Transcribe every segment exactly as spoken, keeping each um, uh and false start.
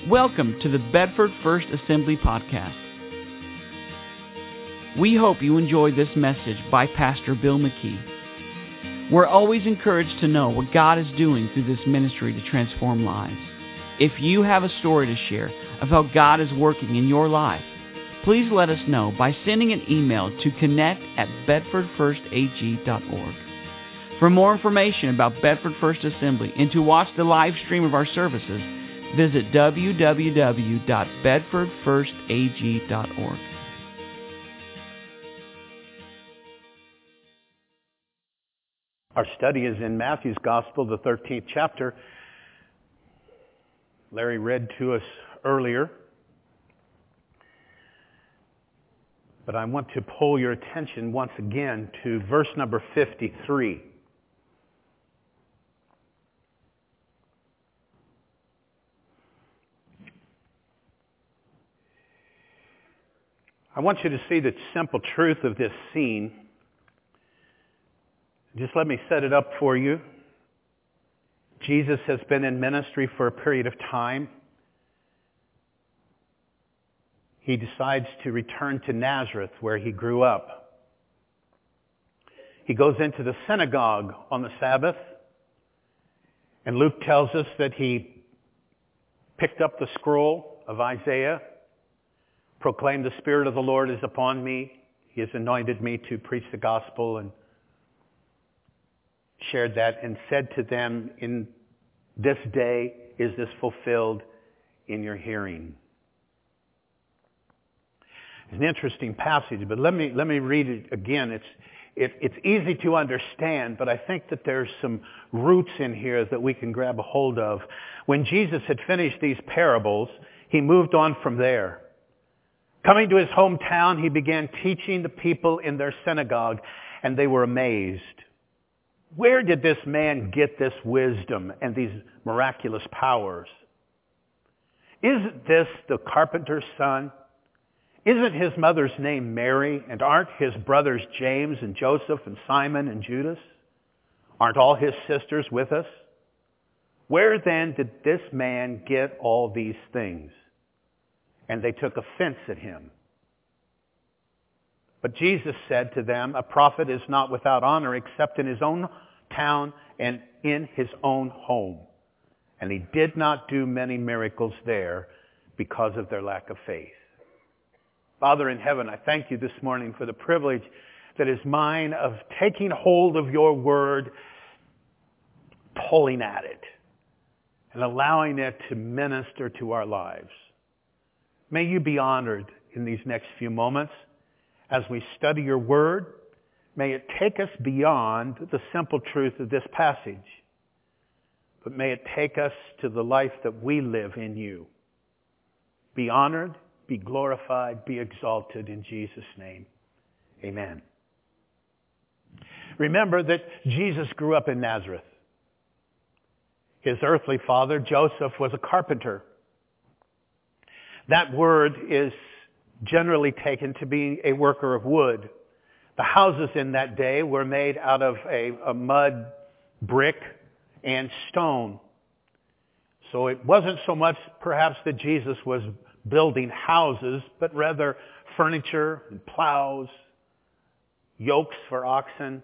Welcome to the Bedford First Assembly Podcast. We hope you enjoyed this message by Pastor Bill McKee. We're always encouraged to know what God is doing through this ministry to transform lives. If you have a story to share of how God is working in your life, please let us know by sending an email to connect at bedford first a g dot org. For more information about Bedford First Assembly and to watch the live stream of our services, visit w w w dot bedford first a g dot org. Our study is in Matthew's Gospel, the thirteenth chapter. Larry read to us earlier. But I want to pull your attention once again to verse number fifty-three. I want you to see the simple truth of this scene. Just let me set it up for you. Jesus has been in ministry for a period of time. He decides to return to Nazareth, where he grew up. He goes into the synagogue on the Sabbath, and Luke tells us that he picked up the scroll of Isaiah, proclaimed, "The Spirit of the Lord is upon me. He has anointed me to preach the gospel," and shared that and said to them, "In this day is this fulfilled in your hearing." It's an interesting passage, but let me let me read it again. It's it, it's easy to understand, but I think that there's some roots in here that we can grab a hold of. When Jesus had finished these parables, he moved on from there. Coming to his hometown, he began teaching the people in their synagogue, and they were amazed. Where did this man get this wisdom and these miraculous powers? Isn't this the carpenter's son? Isn't his mother's name Mary? And aren't his brothers James and Joseph and Simon and Judas? Aren't all his sisters with us? Where then did this man get all these things? And they took offense at him. But Jesus said to them, "A prophet is not without honor except in his own town and in his own home." And he did not do many miracles there because of their lack of faith. Father in heaven, I thank you this morning for the privilege that is mine of taking hold of your word, pulling at it, and allowing it to minister to our lives. May you be honored in these next few moments as we study your word. May it take us beyond the simple truth of this passage, but may it take us to the life that we live in you. Be honored, be glorified, be exalted in Jesus' name. Amen. Remember that Jesus grew up in Nazareth. His earthly father, Joseph, was a carpenter. That word is generally taken to be a worker of wood. The houses in that day were made out of a, a mud, brick, and stone. So it wasn't so much perhaps that Jesus was building houses, but rather furniture and plows, yokes for oxen.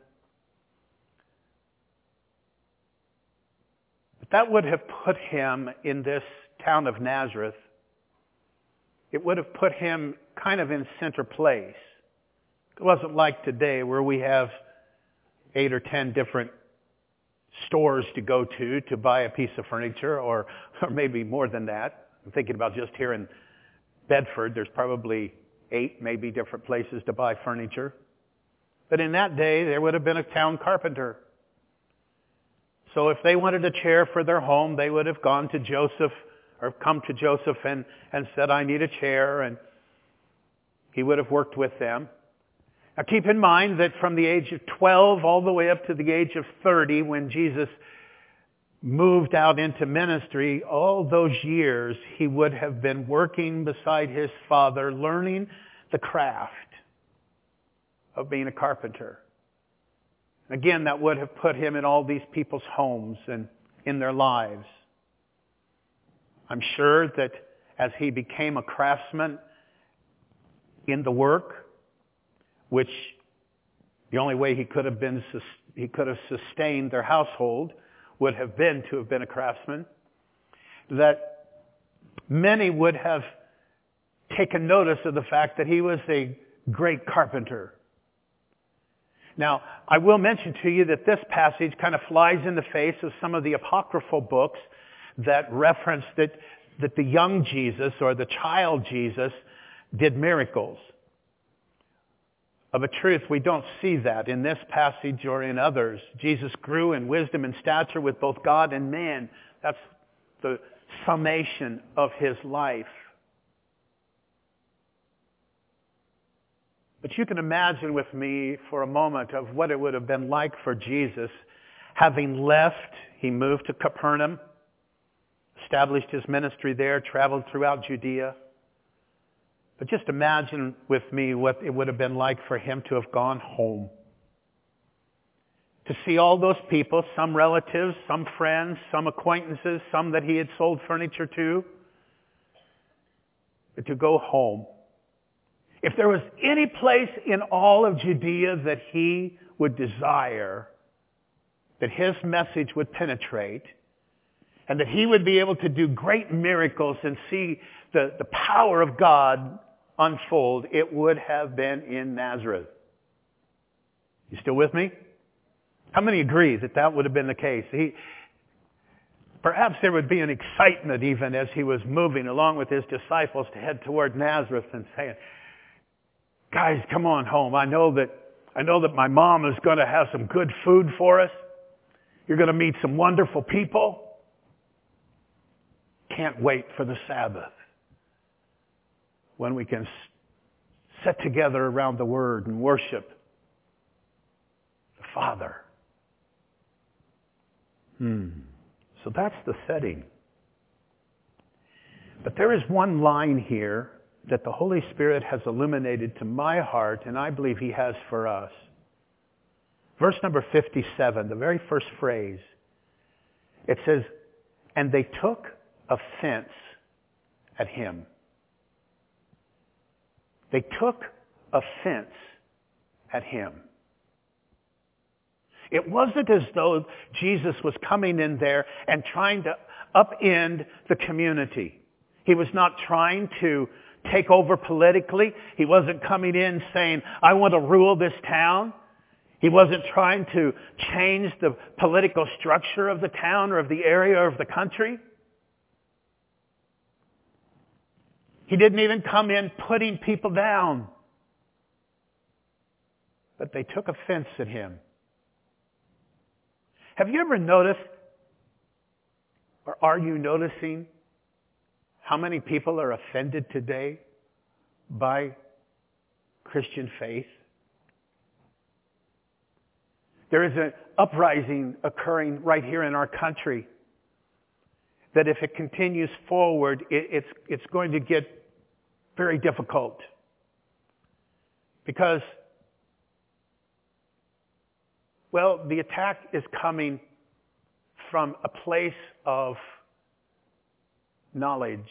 But that would have put him in this town of Nazareth. It would have put him kind of in center place. It wasn't like today where we have eight or ten different stores to go to to buy a piece of furniture, or, or maybe more than that. I'm thinking about just here in Bedford, there's probably eight, maybe different places to buy furniture. But in that day, there would have been a town carpenter. So if they wanted a chair for their home, they would have gone to Joseph or come to Joseph and, and said, "I need a chair," and he would have worked with them. Now keep in mind that from the age of twelve all the way up to the age of thirty, when Jesus moved out into ministry, all those years he would have been working beside his father, learning the craft of being a carpenter. Again, that would have put him in all these people's homes and in their lives. I'm sure that as he became a craftsman in the work, which the only way he could have been, he could have sustained their household would have been to have been a craftsman, that many would have taken notice of the fact that he was a great carpenter. Now, I will mention to you that this passage kind of flies in the face of some of the apocryphal books that reference that, that the young Jesus or the child Jesus did miracles. Of a truth, we don't see that in this passage or in others. Jesus grew in wisdom and stature with both God and man. That's the summation of his life. But you can imagine with me for a moment of what it would have been like for Jesus. Having left, he moved to Capernaum, established his ministry there, traveled throughout Judea. But just imagine with me what it would have been like for him to have gone home. To see all those people, some relatives, some friends, some acquaintances, some that he had sold furniture to. But to go home. If there was any place in all of Judea that he would desire, that his message would penetrate, and that he would be able to do great miracles and see the, the power of God unfold, it would have been in Nazareth. You still with me? How many agree that that would have been the case? He, perhaps there would be an excitement even as he was moving along with his disciples to head toward Nazareth and saying, guys, come on home. I know that I know that my mom is going to have some good food for us. You're going to meet some wonderful people. Can't wait for the Sabbath when we can sit together around the Word and worship the Father. Hmm. So that's the setting. But there is one line here that the Holy Spirit has illuminated to my heart, and I believe he has for us. Verse number fifty-seven, the very first phrase, it says, and they took offense at him. They took offense at him. It wasn't as though Jesus was coming in there and trying to upend the community. He was not trying to take over politically. He wasn't coming in saying, I want to rule this town. He wasn't trying to change the political structure of the town or of the area or of the country. He didn't even come in putting people down. But they took offense at him. Have you ever noticed, or are you noticing, how many people are offended today by Christian faith? There is an uprising occurring right here in our country that if it continues forward, it, it's, it's going to get very difficult. Because, well, the attack is coming from a place of knowledge.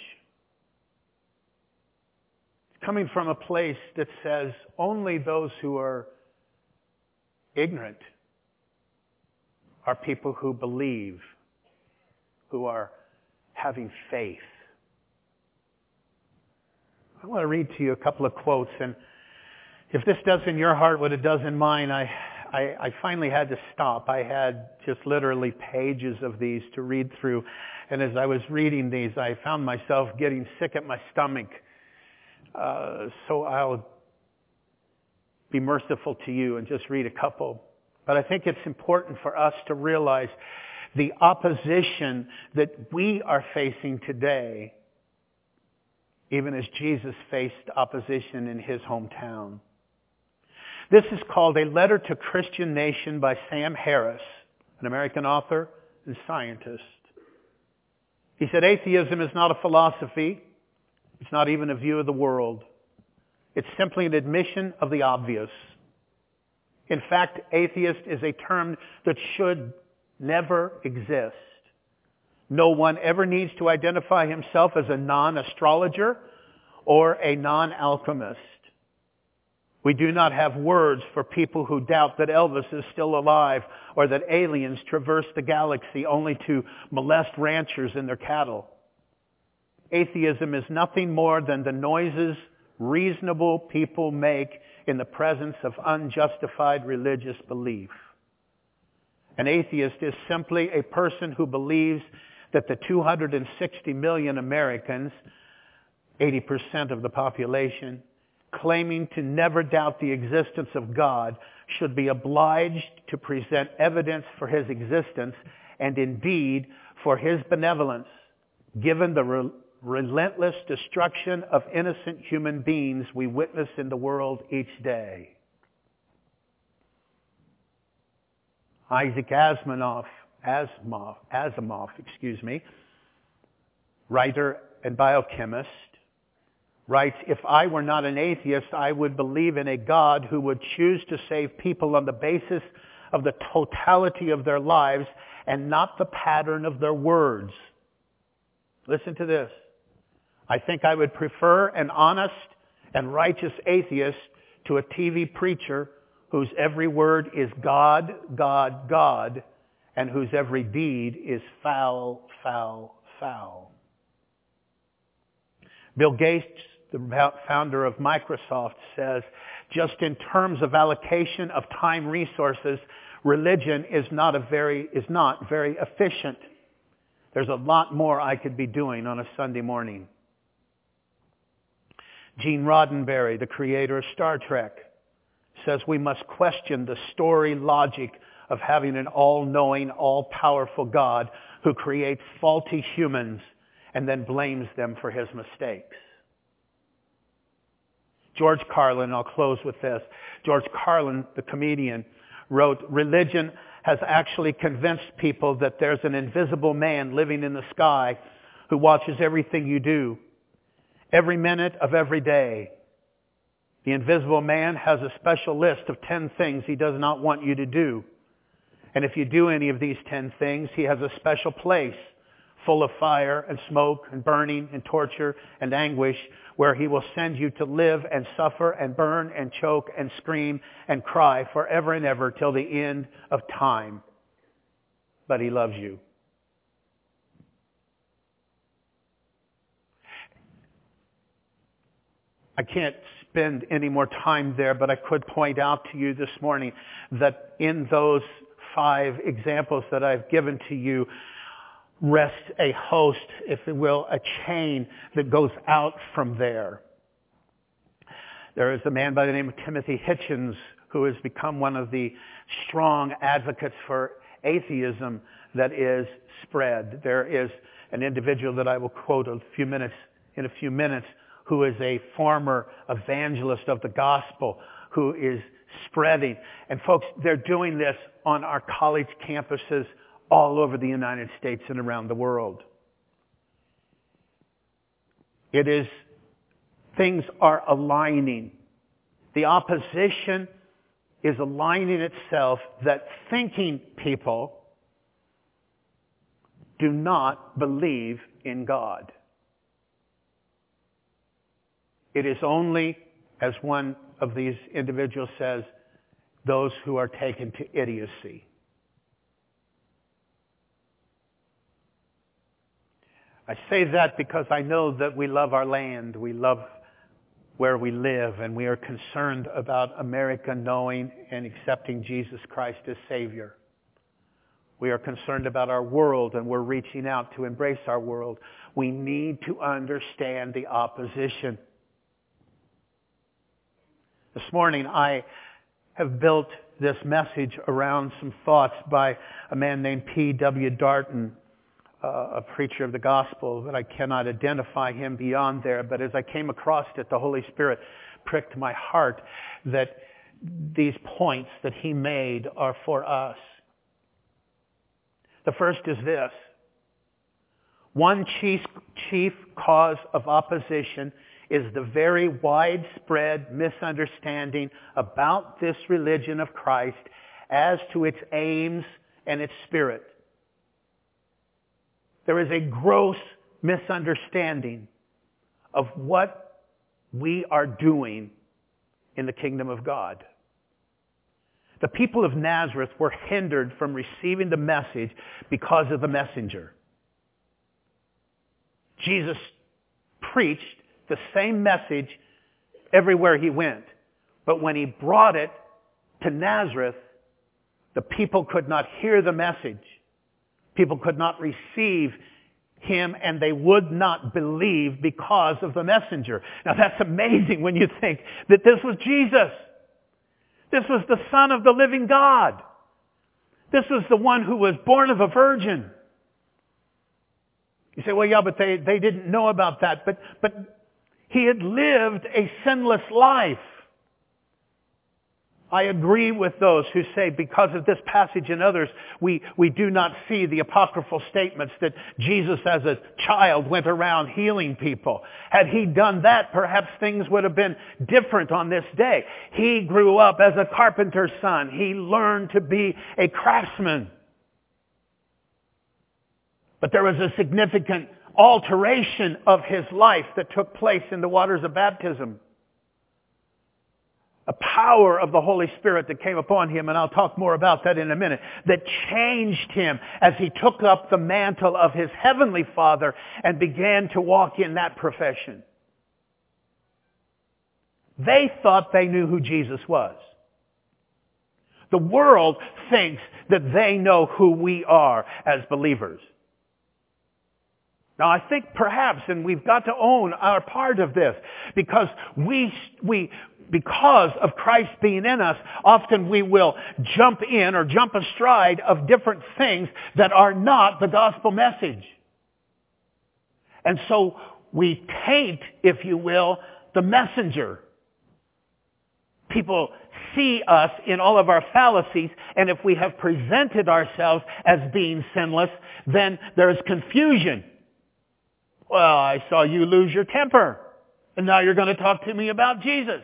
It's coming from a place that says only those who are ignorant are people who believe, who are having faith. I want to read to you a couple of quotes, and if this does in your heart what it does in mine, I, I, I finally had to stop. I had just literally pages of these to read through, and as I was reading these, I found myself getting sick at my stomach. Uh, so I'll be merciful to you and just read a couple. But I think it's important for us to realize the opposition that we are facing today, even as Jesus faced opposition in his hometown. This is called A Letter to Christian Nation by Sam Harris, an American author and scientist. He said, atheism is not a philosophy. It's not even a view of the world. It's simply an admission of the obvious. In fact, atheist is a term that should never exist. No one ever needs to identify himself as a non-astrologer or a non-alchemist. We do not have words for people who doubt that Elvis is still alive or that aliens traverse the galaxy only to molest ranchers and their cattle. Atheism is nothing more than the noises reasonable people make in the presence of unjustified religious belief. An atheist is simply a person who believes that the two hundred sixty million Americans, eighty percent of the population, claiming to never doubt the existence of God, should be obliged to present evidence for his existence and indeed for his benevolence, given the re- relentless destruction of innocent human beings we witness in the world each day. Isaac Asimov, Asimov, Asimov, excuse me, writer and biochemist, writes, "If I were not an atheist, I would believe in a God who would choose to save people on the basis of the totality of their lives and not the pattern of their words." Listen to this. "I think I would prefer an honest and righteous atheist to a T V preacher whose every word is God, God, God, and whose every deed is foul, foul, foul." Bill Gates, the founder of Microsoft, says, "Just in terms of allocation of time resources, religion is not a very is not very efficient. There's a lot more I could be doing on a Sunday morning." Gene Roddenberry, the creator of Star Trek, says we must question the story logic of having an all-knowing, all-powerful God who creates faulty humans and then blames them for his mistakes. George Carlin, I'll close with this. George Carlin, the comedian, wrote, "Religion has actually convinced people that there's an invisible man living in the sky who watches everything you do, every minute of every day. The invisible man has a special list of ten things he does not want you to do. And if you do any of these ten things, he has a special place full of fire and smoke and burning and torture and anguish where he will send you to live and suffer and burn and choke and scream and cry forever and ever till the end of time. But he loves you." I can't spend any more time there, but I could point out to you this morning that in those five examples that I've given to you rests a host, if you will, a chain that goes out from there. There is a man by the name of Timothy Hitchens who has become one of the strong advocates for atheism that is spread. There is an individual that I will quote a few minutes in a few minutes who is a former evangelist of the gospel, who is spreading. And folks, they're doing this on our college campuses all over the United States and around the world. It is, things are aligning. The opposition is aligning itself that thinking people do not believe in God. It is only, as one of these individuals says, those who are taken to idiocy. I say that because I know that we love our land, we love where we live, and we are concerned about America knowing and accepting Jesus Christ as Savior. We are concerned about our world, and we're reaching out to embrace our world. We need to understand the opposition. This morning, I have built this message around some thoughts by a man named P W Darton, uh, a preacher of the gospel, but I cannot identify him beyond there. But as I came across it, the Holy Spirit pricked my heart that these points that he made are for us. The first is this. One chief, chief cause of opposition is the very widespread misunderstanding about this religion of Christ as to its aims and its spirit. there is a gross misunderstanding of what we are doing in the kingdom of God. The people of Nazareth were hindered from receiving the message because of the messenger. Jesus preached the same message everywhere he went. But when he brought it to Nazareth, the people could not hear the message. People could not receive him, and they would not believe because of the messenger. Now that's amazing when you think that this was Jesus. This was the Son of the living God. This was the one who was born of a virgin. You say, well, yeah, but they, they didn't know about that. But, but he had lived a sinless life. I agree with those who say because of this passage and others, we, we do not see the apocryphal statements that Jesus as a child went around healing people. Had he done that, perhaps things would have been different on this day. He grew up as a carpenter's son. He learned to be a craftsman. But there was a significant alteration of his life that took place in the waters of baptism. A power of the Holy Spirit that came upon him, and I'll talk more about that in a minute, that changed him as he took up the mantle of his heavenly Father and began to walk in that profession. They thought they knew who Jesus was. The world thinks that they know who we are as believers. Now I think perhaps, and we've got to own our part of this, because we, we, because of Christ being in us, often we will jump in or jump astride of different things that are not the gospel message. And so we taint, if you will, the messenger. People see us in all of our fallacies, and if we have presented ourselves as being sinless, then there is confusion. Well, I saw you lose your temper, and now you're going to talk to me about Jesus.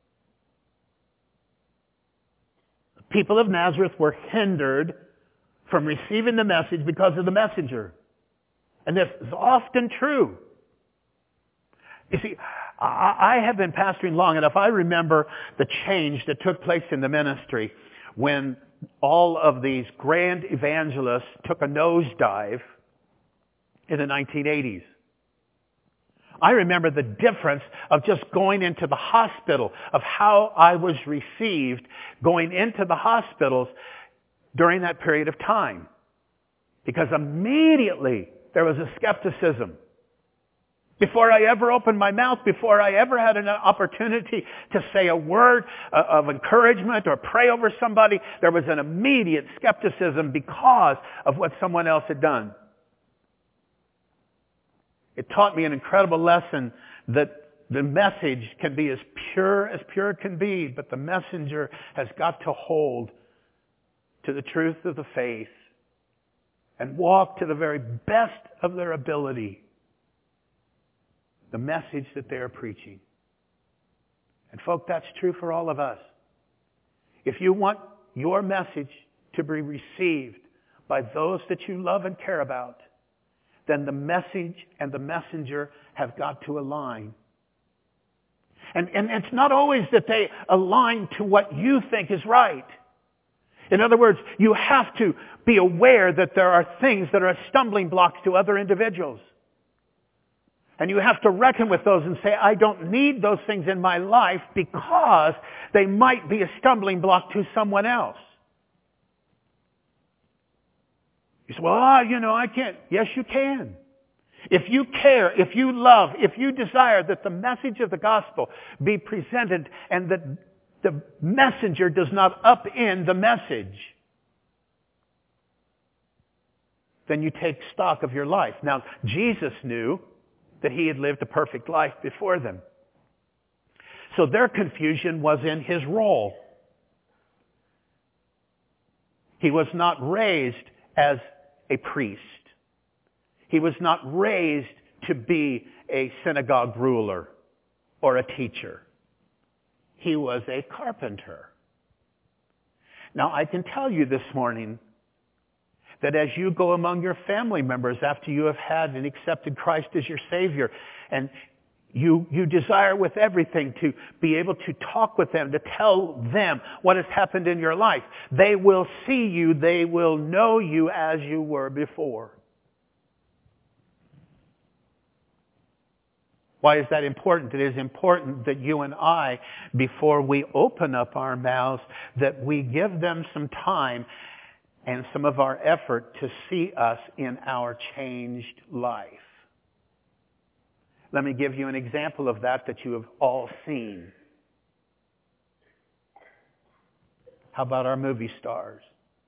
The people of Nazareth were hindered from receiving the message because of the messenger. And this is often true. You see, I have been pastoring long enough. I remember the change that took place in the ministry when all of these grand evangelists took a nosedive in the nineteen eighties. I remember the difference of just going into the hospital, of how I was received going into the hospitals during that period of time. Because immediately there was a skepticism. Before I ever opened my mouth, before I ever had an opportunity to say a word of encouragement or pray over somebody, there was an immediate skepticism because of what someone else had done. It taught me an incredible lesson that the message can be as pure as pure can be, but the messenger has got to hold to the truth of the faith and walk to the very best of their ability the message that they are preaching. And folk, that's true for all of us. If you want your message to be received by those that you love and care about, then the message and the messenger have got to align. And, and it's not always that they align to what you think is right. In other words, you have to be aware that there are things that are stumbling blocks to other individuals. And you have to reckon with those and say, I don't need those things in my life because they might be a stumbling block to someone else. You say, well, ah, you know, I can't. Yes, you can. If you care, if you love, if you desire that the message of the gospel be presented and that the messenger does not upend the message, then you take stock of your life. Now, Jesus knew that he had lived a perfect life before them. So their confusion was in his role. He was not raised as a priest. He was not raised to be a synagogue ruler or a teacher. He was a carpenter. Now, I can tell you this morning That as you go among your family members after you have had and accepted Christ as your Savior, and you, you desire with everything to be able to talk with them, to tell them what has happened in your life. They will see you, they will know you as you were before. Why is that important? It is important that you and I, before we open up our mouths, that we give them some time and some of our effort to see us in our changed life. Let me give you an example of that that you have all seen. How about our movie stars?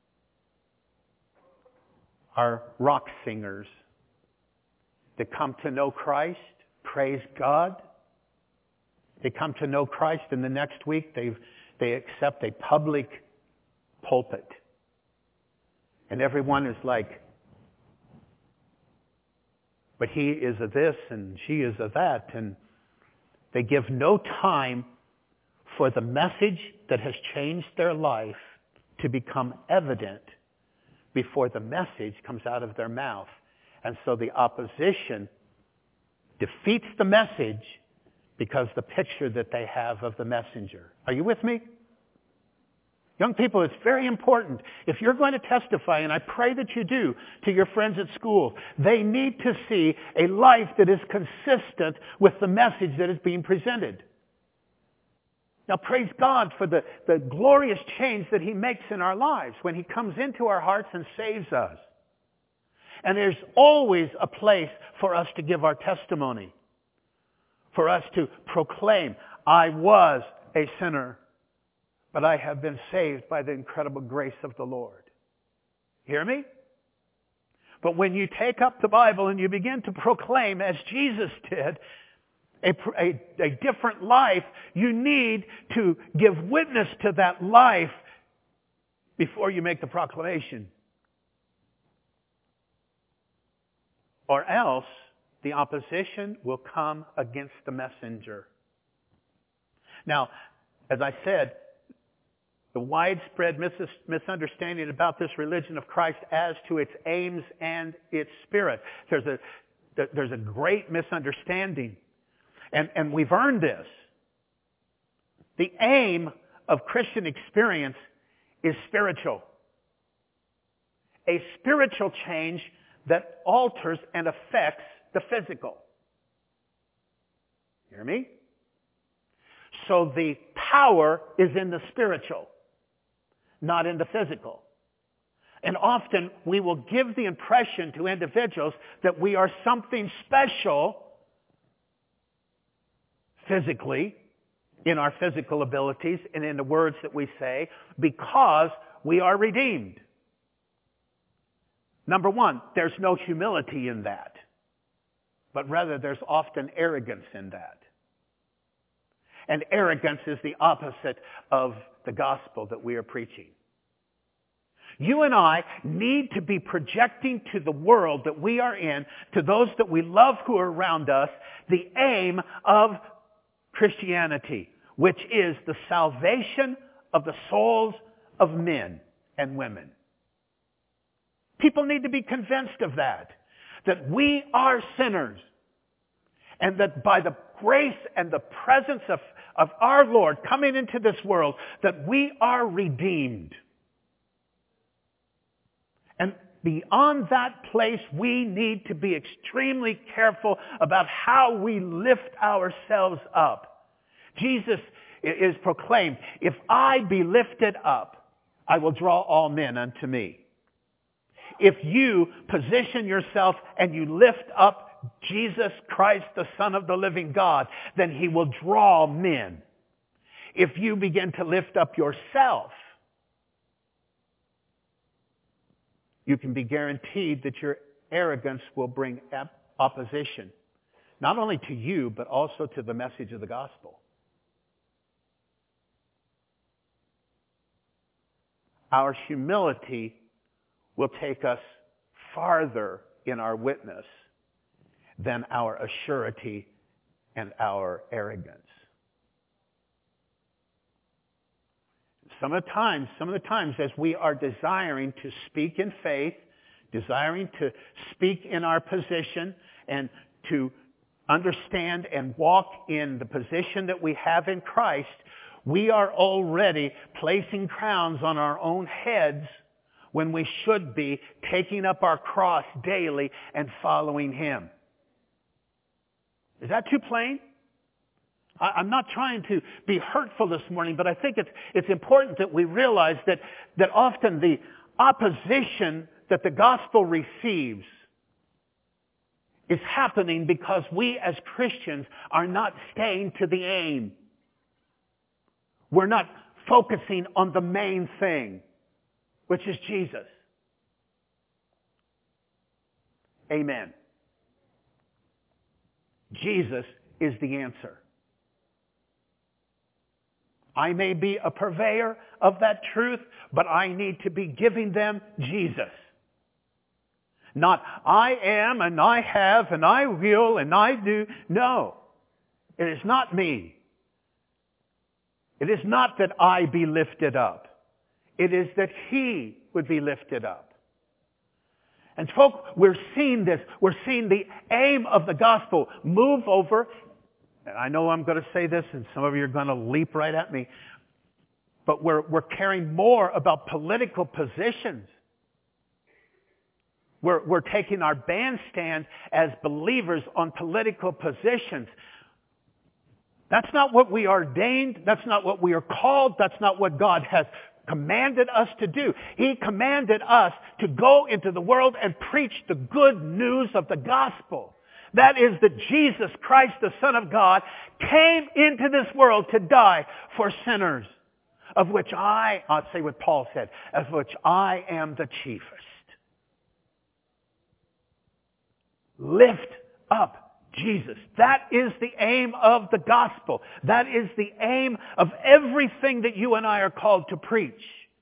Our rock singers that come to know Christ, praise God. They come to know Christ, and the next week they they accept a public pulpit. And everyone is like, but he is a this and she is a that. And they give no time for the message that has changed their life to become evident before the message comes out of their mouth. And so the opposition defeats the message because the picture that they have of the messenger. Are you with me? Young people, it's very important. If you're going to testify, and I pray that you do, to your friends at school, they need to see a life that is consistent with the message that is being presented. Now, praise God for the, the glorious change that He makes in our lives when He comes into our hearts and saves us. And there's always a place for us to give our testimony, for us to proclaim, I was a sinner, but I have been saved by the incredible grace of the Lord. Hear me? But when you take up the Bible and you begin to proclaim, as Jesus did, a, a, a different life, you need to give witness to that life before you make the proclamation. Or else, the opposition will come against the messenger. Now, as I said, the widespread mis- misunderstanding about this religion of Christ as to its aims and its spirit. There's a, there's a great misunderstanding. And, and we've earned this. The aim of Christian experience is spiritual. A spiritual change that alters and affects the physical. Hear me? So the power is in the spiritual, not in the physical. And often we will give the impression to individuals that we are something special physically, in our physical abilities and in the words that we say, because we are redeemed. Number one, there's no humility in that, but rather there's often arrogance in that. And arrogance is the opposite of the gospel that we are preaching. You and I need to be projecting to the world that we are in, to those that we love who are around us, the aim of Christianity, which is the salvation of the souls of men and women. People need to be convinced of that, that we are sinners, and that by the grace and the presence of, of our Lord coming into this world, that we are redeemed. And beyond that place, we need to be extremely careful about how we lift ourselves up. Jesus is proclaimed, if I be lifted up, I will draw all men unto me. If you position yourself and you lift up Jesus Christ, the Son of the living God, then He will draw men. If you begin to lift up yourself, you can be guaranteed that your arrogance will bring opposition, not only to you, but also to the message of the gospel. Our humility will take us farther in our witness than our assurity and our arrogance. Some of the times, some of the times as we are desiring to speak in faith, desiring to speak in our position and to understand and walk in the position that we have in Christ, we are already placing crowns on our own heads when we should be taking up our cross daily and following Him. Is that too plain? I, I'm not trying to be hurtful this morning, but I think it's, it's important that we realize that, that often the opposition that the gospel receives is happening because we as Christians are not staying to the aim. We're not focusing on the main thing, which is Jesus. Amen. Jesus is the answer. I may be a purveyor of that truth, but I need to be giving them Jesus. Not, I am, and I have, and I will, and I do. No. It is not me. It is not that I be lifted up. It is that He would be lifted up. And folks, we're seeing this. We're seeing the aim of the gospel move over. And I know I'm going to say this, and some of you are going to leap right at me. But we're, we're caring more about political positions. We're, we're taking our bandstand as believers on political positions. That's not what we are ordained. That's not what we are called. That's not what God has commanded us to do. He commanded us to go into the world and preach the good news of the gospel. That is that Jesus Christ, the Son of God, came into this world to die for sinners, of which I, I'll say what Paul said, of which I am the chiefest. Lift up Jesus. That is the aim of the gospel. That is the aim of everything that you and I are called to preach.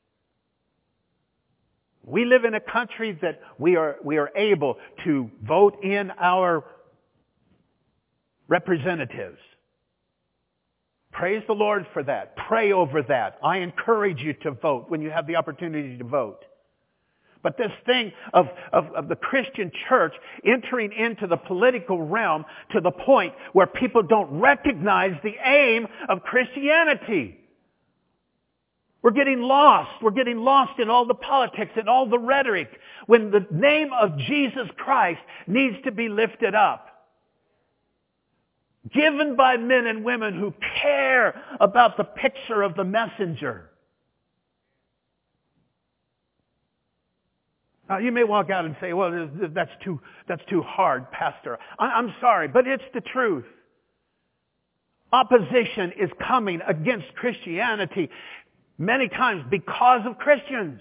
We live in a country that we are, we are able to vote in our representatives. Praise the Lord for that. Pray over that. I encourage you to vote when you have the opportunity to vote. But this thing of, of, of the Christian church entering into the political realm to the point where people don't recognize the aim of Christianity. We're getting lost. We're getting lost in all the politics and all the rhetoric when the name of Jesus Christ needs to be lifted up. Given by men and women who care about the picture of the messenger. Now, you may walk out and say, well, that's too, that's too hard, Pastor. I'm sorry, but it's the truth. Opposition is coming against Christianity many times because of Christians.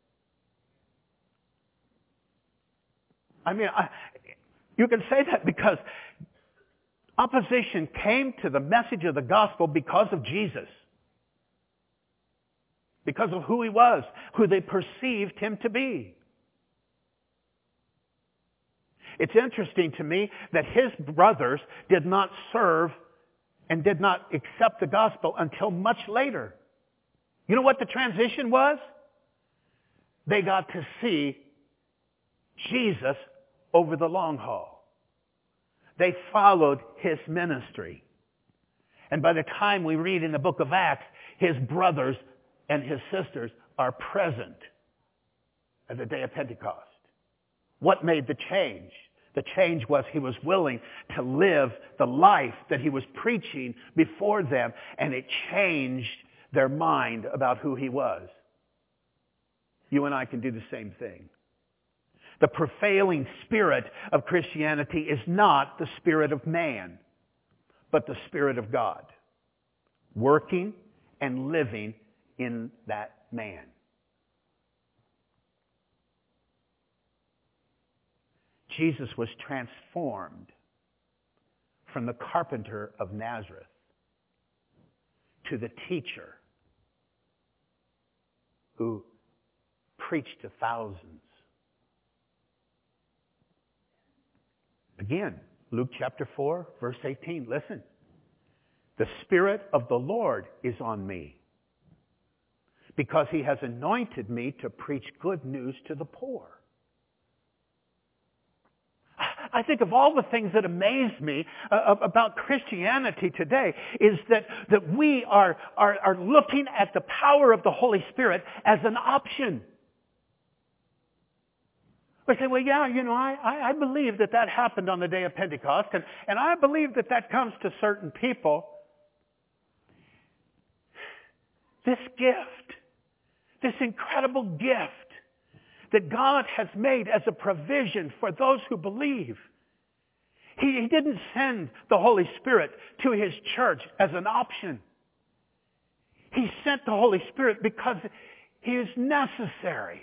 I mean, I, you can say that because opposition came to the message of the gospel because of Jesus. Because of who He was, who they perceived Him to be. It's interesting to me that His brothers did not serve and did not accept the gospel until much later. You know what the transition was? They got to see Jesus over the long haul. They followed His ministry. And by the time we read in the book of Acts, His brothers and His sisters are present at the day of Pentecost. What made the change? The change was He was willing to live the life that He was preaching before them, and it changed their mind about who He was. You and I can do the same thing. The prevailing spirit of Christianity is not the spirit of man, but the Spirit of God, working and living in that man. Jesus was transformed from the carpenter of Nazareth to the teacher who preached to thousands. Again, Luke chapter four, verse eighteen. Listen. The Spirit of the Lord is on me because He has anointed me to preach good news to the poor. I think of all the things that amaze me uh, about Christianity today is that, that we are, are, are looking at the power of the Holy Spirit as an option. We say, well, yeah, you know, I, I, I believe that that happened on the day of Pentecost, and, and I believe that that comes to certain people. This gift, this incredible gift that God has made as a provision for those who believe. He, he didn't send the Holy Spirit to His church as an option. He sent the Holy Spirit because He is necessary.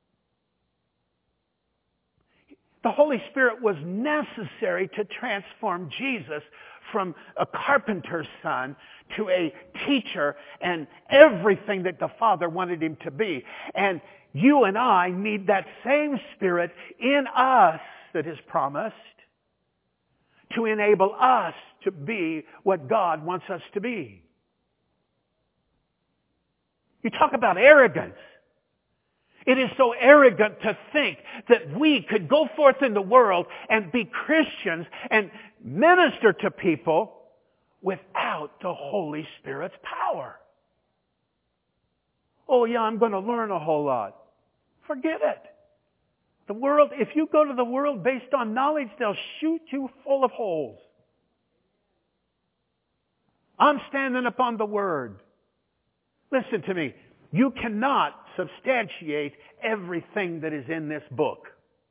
The Holy Spirit was necessary to transform Jesus from a carpenter's son to a teacher and everything that the Father wanted Him to be. And you and I need that same Spirit in us that is promised to enable us to be what God wants us to be. You talk about arrogance. It is so arrogant to think that we could go forth in the world and be Christians and minister to people without the Holy Spirit's power. Oh yeah, I'm going to learn a whole lot. Forget it. The world, if you go to the world based on knowledge, they'll shoot you full of holes. I'm standing upon the Word. Listen to me. You cannot substantiate everything that is in this book.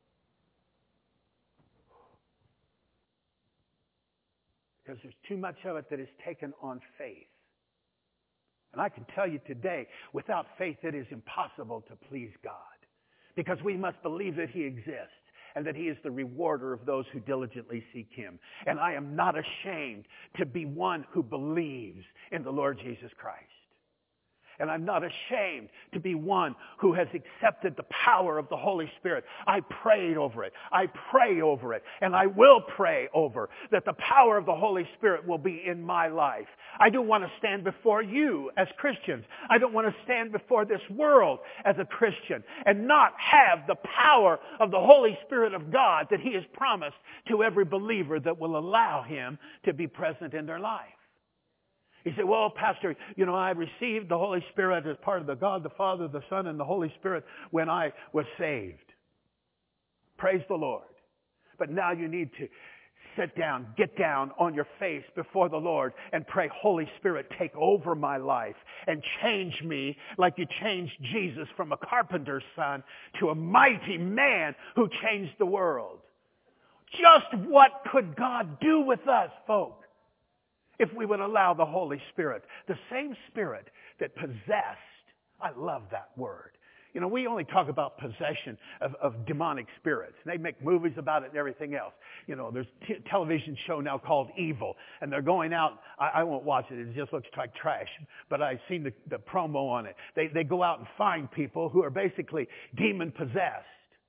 Because there's too much of it that is taken on faith. And I can tell you today, without faith it is impossible to please God. Because we must believe that He exists and that He is the rewarder of those who diligently seek Him. And I am not ashamed to be one who believes in the Lord Jesus Christ. And I'm not ashamed to be one who has accepted the power of the Holy Spirit. I prayed over it. I pray over it. And I will pray over that the power of the Holy Spirit will be in my life. I don't want to stand before you as Christians. I don't want to stand before this world as a Christian and not have the power of the Holy Spirit of God that He has promised to every believer that will allow Him to be present in their life. He said, well, Pastor, you know, I received the Holy Spirit as part of the God, the Father, the Son, and the Holy Spirit when I was saved. Praise the Lord. But now you need to sit down, get down on your face before the Lord and pray, Holy Spirit, take over my life and change me like you changed Jesus from a carpenter's son to a mighty man who changed the world. Just what could God do with us, folks? If we would allow the Holy Spirit, the same Spirit that possessed, I love that word. You know, we only talk about possession of, of demonic spirits. They make movies about it and everything else. You know, there's a t- television show now called Evil, and they're going out. I, I won't watch it. It just looks like trash. But I've seen the, the promo on it. They, they go out and find people who are basically demon-possessed.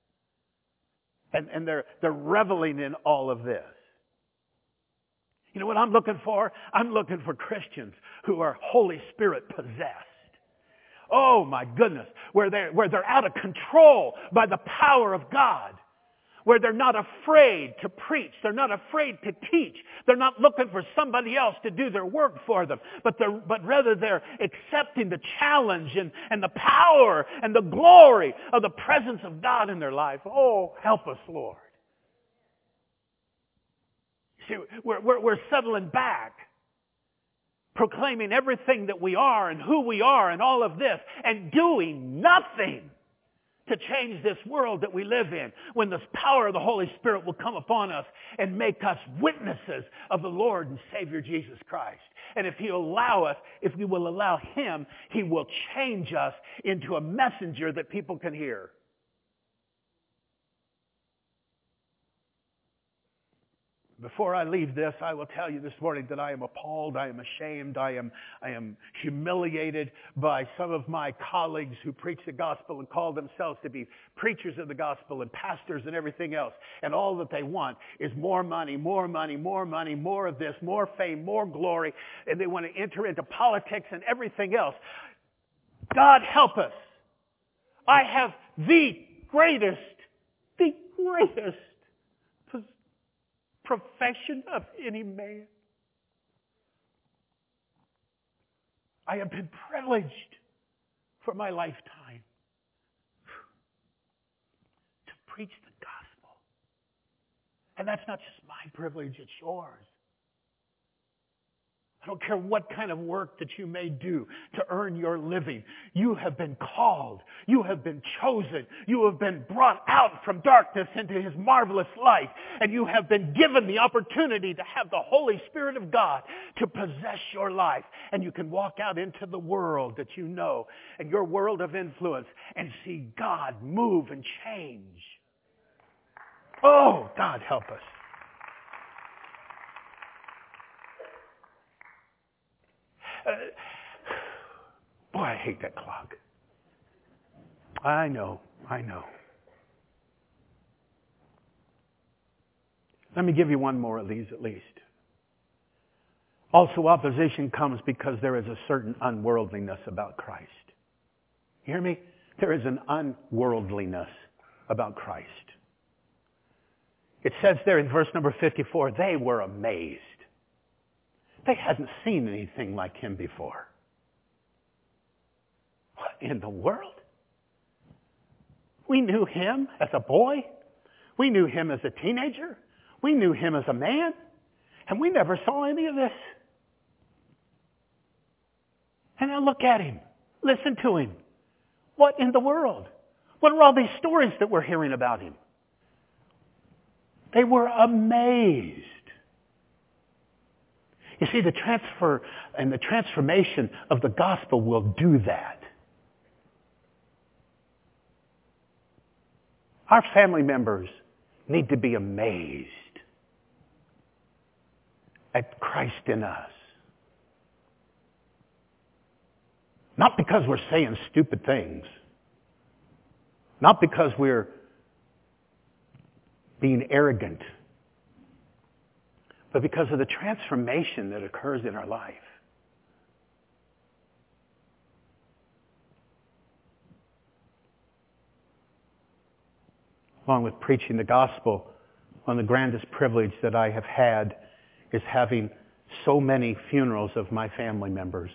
And, and they're, they're reveling in all of this. You know what I'm looking for? I'm looking for Christians who are Holy Spirit possessed. Oh my goodness, where they're, where they're out of control by the power of God. Where they're not afraid to preach. They're not afraid to teach. They're not looking for somebody else to do their work for them. But they're, but rather they're accepting the challenge and, and the power and the glory of the presence of God in their life. Oh, help us, Lord. See, we're, we're, we're settling back, proclaiming everything that we are and who we are and all of this, and doing nothing to change this world that we live in, when the power of the Holy Spirit will come upon us and make us witnesses of the Lord and Savior Jesus Christ. And if He'll allow us, if we will allow Him, He will change us into a messenger that people can hear. Before I leave this, I will tell you this morning that I am appalled, I am ashamed, I am, I am humiliated by some of my colleagues who preach the gospel and call themselves to be preachers of the gospel and pastors and everything else. And all that they want is more money, more money, more money, more of this, more fame, more glory. And they want to enter into politics and everything else. God help us. I have the greatest, the greatest profession of any man. I have been privileged for my lifetime to preach the gospel. And that's not just my privilege, it's yours. I don't care what kind of work that you may do to earn your living. You have been called. You have been chosen. You have been brought out from darkness into His marvelous light. And you have been given the opportunity to have the Holy Spirit of God to possess your life. And you can walk out into the world that you know and your world of influence and see God move and change. Oh, God help us. Uh, boy, I hate that clock. I know, I know. Let me give you one more of these at least. Also, opposition comes because there is a certain unworldliness about Christ. You hear me? There is an unworldliness about Christ. It says there in verse number fifty-four, they were amazed. They hadn't seen anything like Him before. What in the world? We knew Him as a boy. We knew Him as a teenager. We knew Him as a man. And we never saw any of this. And now look at Him. Listen to Him. What in the world? What are all these stories that we're hearing about Him? They were amazed. You see, the transfer and the transformation of the gospel will do that. Our family members need to be amazed at Christ in us. Not because we're saying stupid things. Not because we're being arrogant. But because of the transformation that occurs in our life. Along with preaching the gospel, one of the grandest privileges that I have had is having so many funerals of my family members.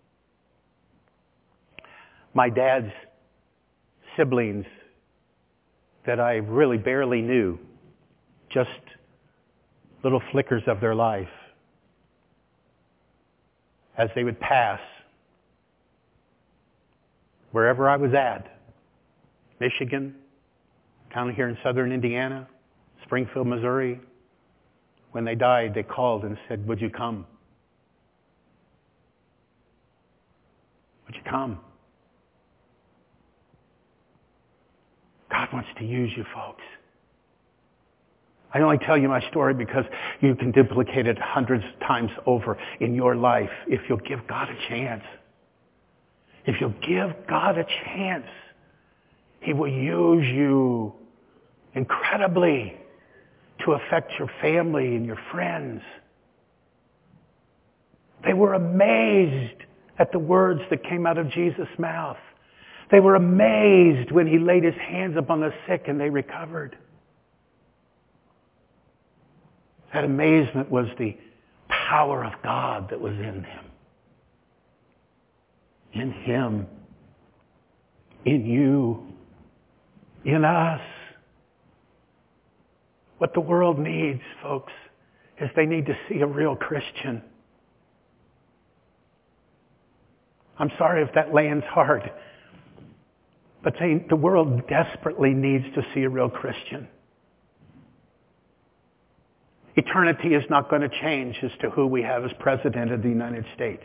My dad's siblings that I really barely knew, just little flickers of their life, as they would pass wherever I was at, Michigan, down here in southern Indiana, Springfield, Missouri. When they died, they called and said, would you come? Would you come? God wants to use you, folks. I only tell you my story because you can duplicate it hundreds of times over in your life if you'll give God a chance. If you'll give God a chance, He will use you incredibly to affect your family and your friends. They were amazed at the words that came out of Jesus' mouth. They were amazed when He laid His hands upon the sick and they recovered. That amazement was the power of God that was in Him. In Him. In you. In us. What the world needs, folks, is they need to see a real Christian. I'm sorry if that lands hard, but they, the world desperately needs to see a real Christian. Eternity is not going to change as to who we have as President of the United States.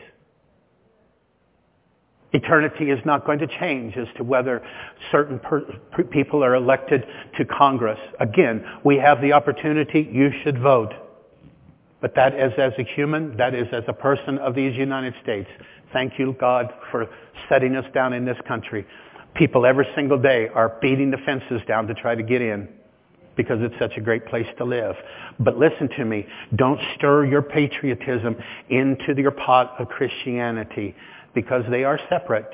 Eternity is not going to change as to whether certain per, per, people are elected to Congress. Again, we have the opportunity. You should vote. But that is as a human, that is as a person of these United States. Thank you, God, for setting us down in this country. People every single day are beating the fences down to try to get in because it's such a great place to live. But listen to me. Don't stir your patriotism into your pot of Christianity, because they are separate.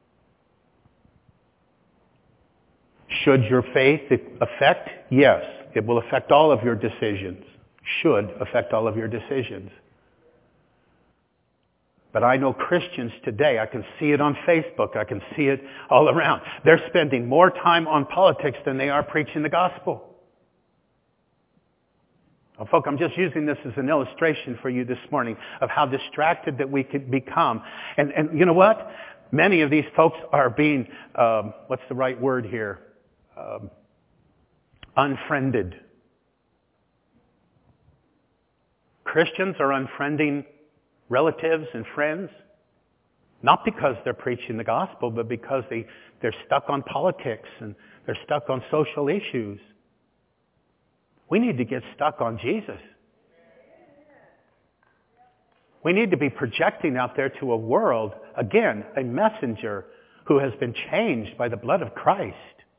Should your faith affect? Yes, it will affect all of your decisions. Should affect all of your decisions. But I know Christians today, I can see it on Facebook, I can see it all around. They're spending more time on politics than they are preaching the gospel. Well, folks, I'm just using this as an illustration for you this morning of how distracted that we could become. And, and you know what? Many of these folks are being, um, what's the right word here? Um, unfriended. Christians are unfriending relatives and friends, not because they're preaching the gospel, but because they, they're stuck on politics and they're stuck on social issues. We need to get stuck on Jesus. We need to be projecting out there to a world, again, a messenger who has been changed by the blood of Christ.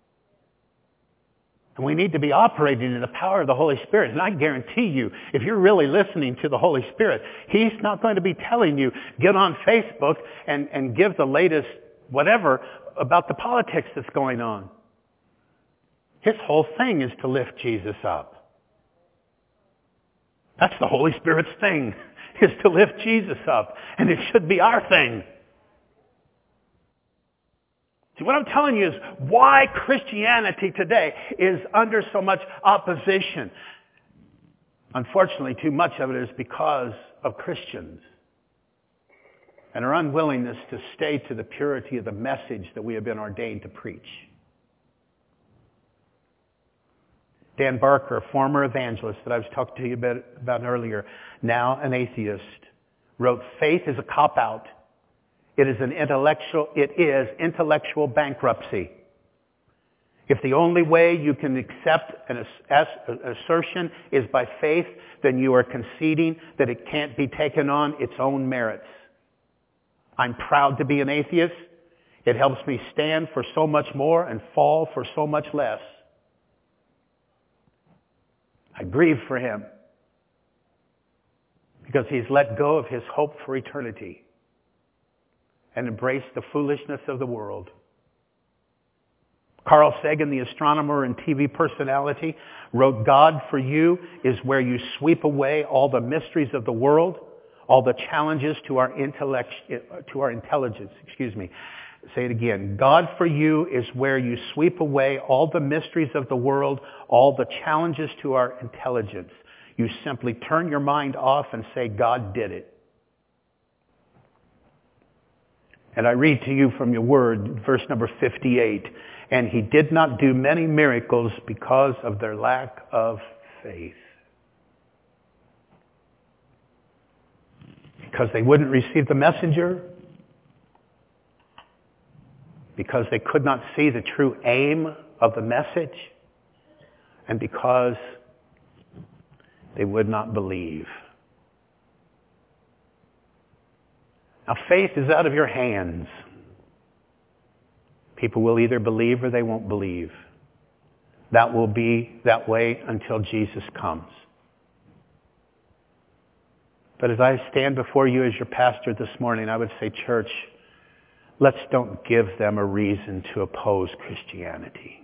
And we need to be operating in the power of the Holy Spirit. And I guarantee you, if you're really listening to the Holy Spirit, He's not going to be telling you, get on Facebook and, and give the latest whatever about the politics that's going on. His whole thing is to lift Jesus up. That's the Holy Spirit's thing, is to lift Jesus up. And it should be our thing. See, what I'm telling you is why Christianity today is under so much opposition. Unfortunately, too much of it is because of Christians and our unwillingness to stay to the purity of the message that we have been ordained to preach. Dan Barker, a former evangelist that I was talking to you about, about earlier, now an atheist, wrote, "Faith is a cop-out. It is an intellectual, it is intellectual bankruptcy. If the only way you can accept an assertion is by faith, then you are conceding that it can't be taken on its own merits. I'm proud to be an atheist. It helps me stand for so much more and fall for so much less. I grieve for him because he's let go of his hope for eternity and embrace the foolishness of the world." Carl Sagan, the astronomer and T V personality, wrote, "God for you is where you sweep away all the mysteries of the world, all the challenges to our intellect, to our intelligence." Excuse me. Say it again. God for you is where you sweep away all the mysteries of the world, all the challenges to our intelligence. You simply turn your mind off and say, God did it. And I read to you from your word, verse number fifty-eight. "And he did not do many miracles because of their lack of faith." Because they wouldn't receive the messenger. Because they could not see the true aim of the message. And because they would not believe. Now, faith is out of your hands. People will either believe or they won't believe. That will be that way until Jesus comes. But as I stand before you as your pastor this morning, I would say, church, let's don't give them a reason to oppose Christianity.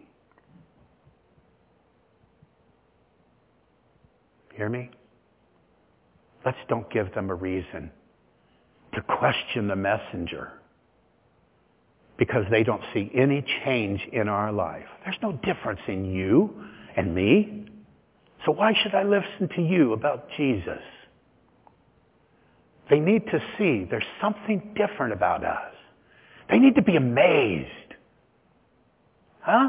Hear me? Let's don't give them a reason to question the messenger because they don't see any change in our life. There's no difference in you and me. So why should I listen to you about Jesus? They need to see there's something different about us. They need to be amazed. Huh?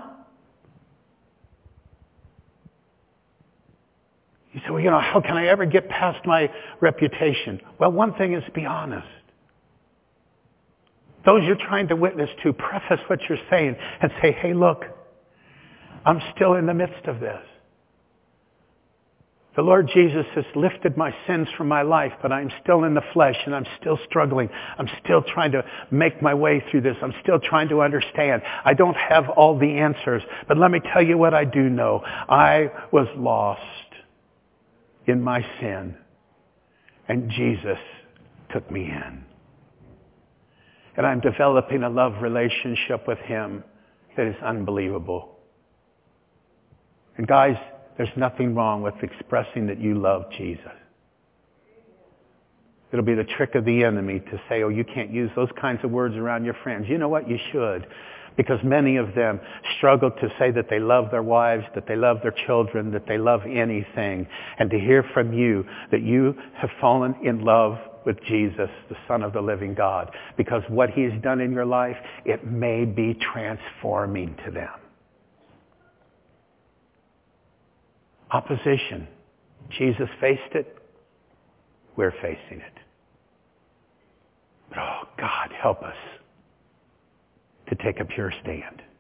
You say, well, you know, how can I ever get past my reputation? Well, one thing is be honest. Those you're trying to witness to, preface what you're saying and say, hey, look, I'm still in the midst of this. The Lord Jesus has lifted my sins from my life, but I'm still in the flesh and I'm still struggling. I'm still trying to make my way through this. I'm still trying to understand. I don't have all the answers, but let me tell you what I do know. I was lost in my sin, and Jesus took me in. And I'm developing a love relationship with Him that is unbelievable. And guys, there's nothing wrong with expressing that you love Jesus. It'll be the trick of the enemy to say, oh, you can't use those kinds of words around your friends. You know what? You should. Because many of them struggle to say that they love their wives, that they love their children, that they love anything. And to hear from you that you have fallen in love with Jesus, the Son of the living God. Because what He's done in your life, it may be transforming to them. Opposition. Jesus faced it. We're facing it. But oh, God, help us to take a pure stand.